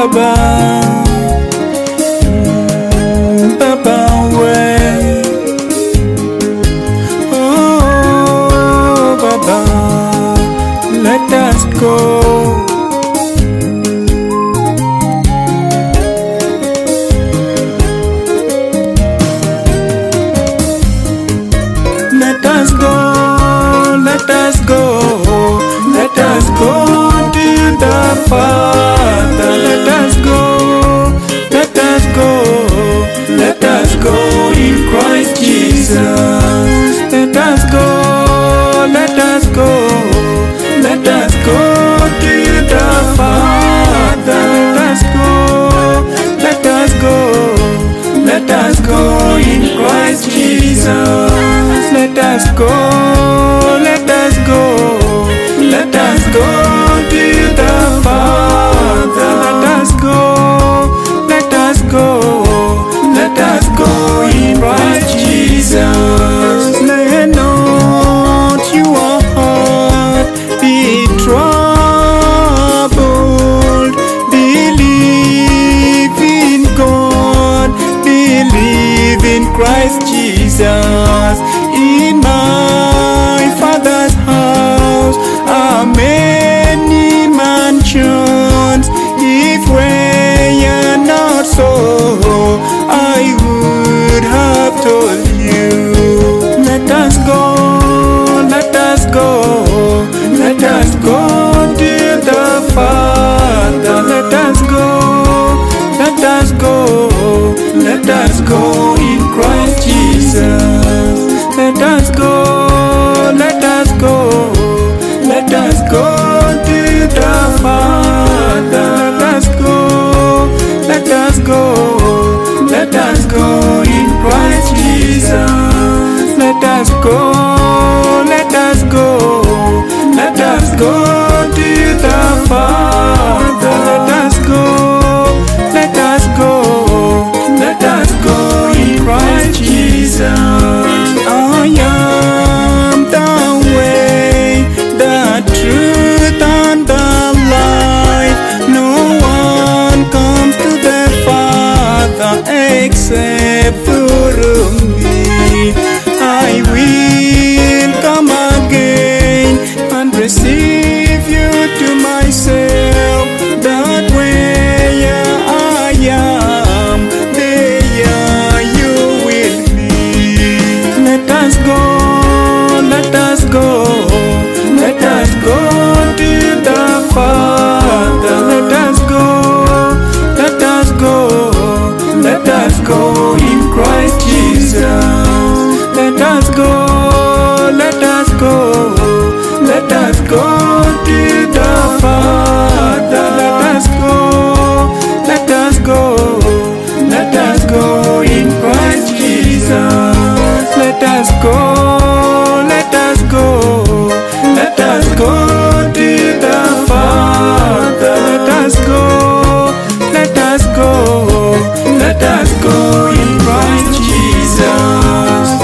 Baba, Baba way. Oh, Baba, let us go. Let us go, let us go, let us go to the Father. Let us go, let us go, let us go in Christ Jesus. Let us go, let us go, let us go to the Father. Let us go, let us go, let us go in Christ Jesus. Let us go, let us go, let us go to the Father. Let us go, let us go, let us go in Christ Jesus. Let not your heart be troubled. Believe in God, believe in Christ Jesus. In my Father's house are many mansions. If were not so, I would have told you. Let us go, let us go, let us go to the Father. Let us go, let us go, let us go in Christ Jesus. Let us go, let us go, let us go to the Father. Let us go, let us go, let us go in Christ Jesus. Let us go, let us go, let us go to the Father. Let us go, let us go, let us go in Christ Jesus. I am the way, the truth, and the life. No one comes to the Father except through me. I will come again and receive you to myself. That way I am, there you will be. Let us go, let us go, let us go to the Father. Let us go, let us go, let us go in Christ Jesus. Let us go, let us go, let us go to the Father. Let us go, let us go, let us go in Christ Jesus. Let us go, let us go, let us go to the Father. Let us go, let us go, let us go in Christ Jesus.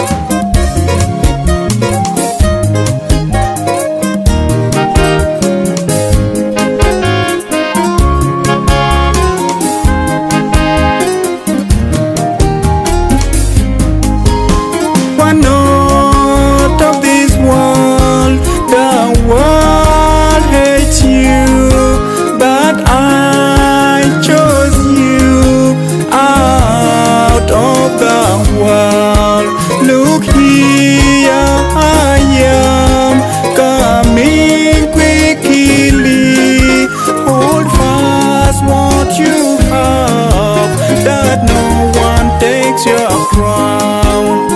One note of this world, the world hates you, but I chose you out of the world. Look here, I am coming quickly. Hold fast what you have, that no one takes your crown.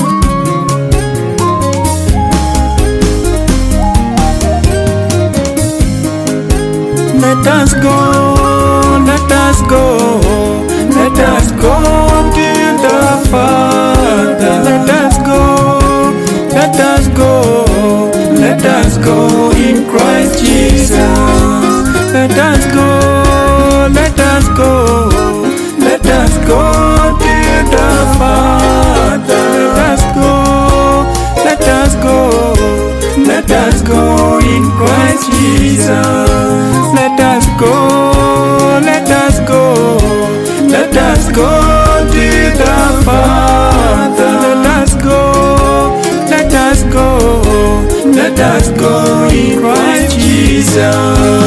Let us go, let us go, let us go to the Father. Let us go, let us go, let us go in Christ Jesus. Let us go, let us go, let us go to the Father. Let us go, let us go, let us go in Christ Jesus. Let us go, let us pamoja.